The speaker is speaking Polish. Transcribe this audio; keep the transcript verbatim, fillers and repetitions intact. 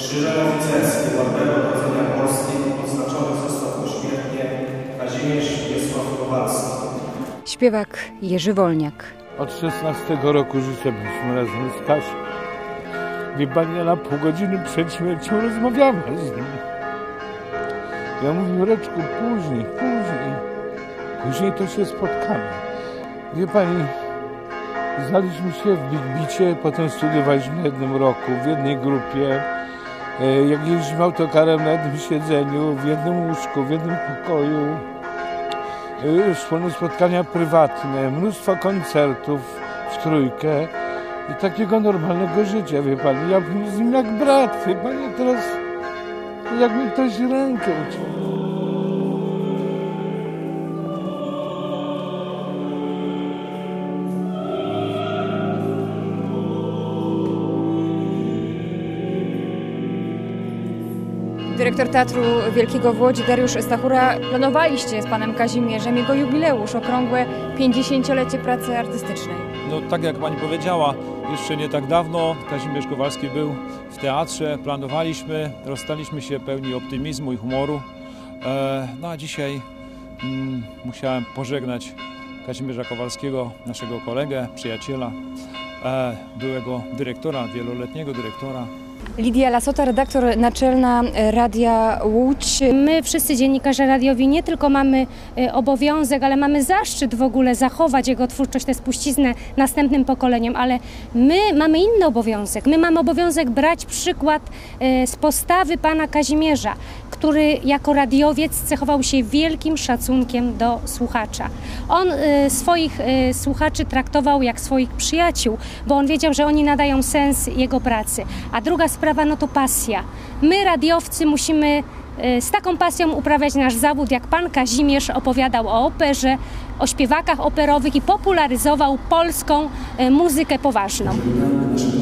Krzyżem Oficerskim Ordenu Odrodzenia Polski odznaczony został pośmiertnie Kazimierz Wiesław Kowalski. Śpiewak Jerzy Wolniak. Od szesnastego roku życia byliśmy razem z Kasią. Wie pani, ja na pół godziny przed śmiercią rozmawiamy z nim. Ja mówię, Jureczku, później, później. Później to się spotkamy. Wie pani, znaliśmy się w Big Beacie, potem studiowaliśmy w jednym roku, w jednej grupie. Jak jeździliśmy autokarem na jednym siedzeniu, w jednym łóżku, w jednym pokoju. Wspólne spotkania prywatne, mnóstwo koncertów w trójkę i takiego normalnego życia, wie pani. Ja bym z nim jak brat, wie pani, teraz jak mi ktoś rękę uciął. Dyrektor Teatru Wielkiego w Łodzi, Dariusz Stachura, planowaliście z panem Kazimierzem jego jubileusz, okrągłe pięćdziesięciolecie pracy artystycznej. No tak jak pani powiedziała, jeszcze nie tak dawno Kazimierz Kowalski był w teatrze, planowaliśmy, rozstaliśmy się pełni optymizmu i humoru. No a dzisiaj mm, musiałem pożegnać Kazimierza Kowalskiego, naszego kolegę, przyjaciela, byłego dyrektora, wieloletniego dyrektora. Lidia Lasota, redaktor naczelna Radia Łódź. My wszyscy dziennikarze radiowi nie tylko mamy obowiązek, ale mamy zaszczyt w ogóle zachować jego twórczość, tę spuściznę następnym pokoleniom, ale my mamy inny obowiązek. My mamy obowiązek brać przykład z postawy pana Kazimierza, który jako radiowiec cechował się wielkim szacunkiem do słuchacza. On swoich słuchaczy traktował jak swoich przyjaciół, bo on wiedział, że oni nadają sens jego pracy. A druga sprawa no to pasja. My, radiowcy, musimy z taką pasją uprawiać nasz zawód, jak pan Kazimierz opowiadał o operze, o śpiewakach operowych i popularyzował polską muzykę poważną.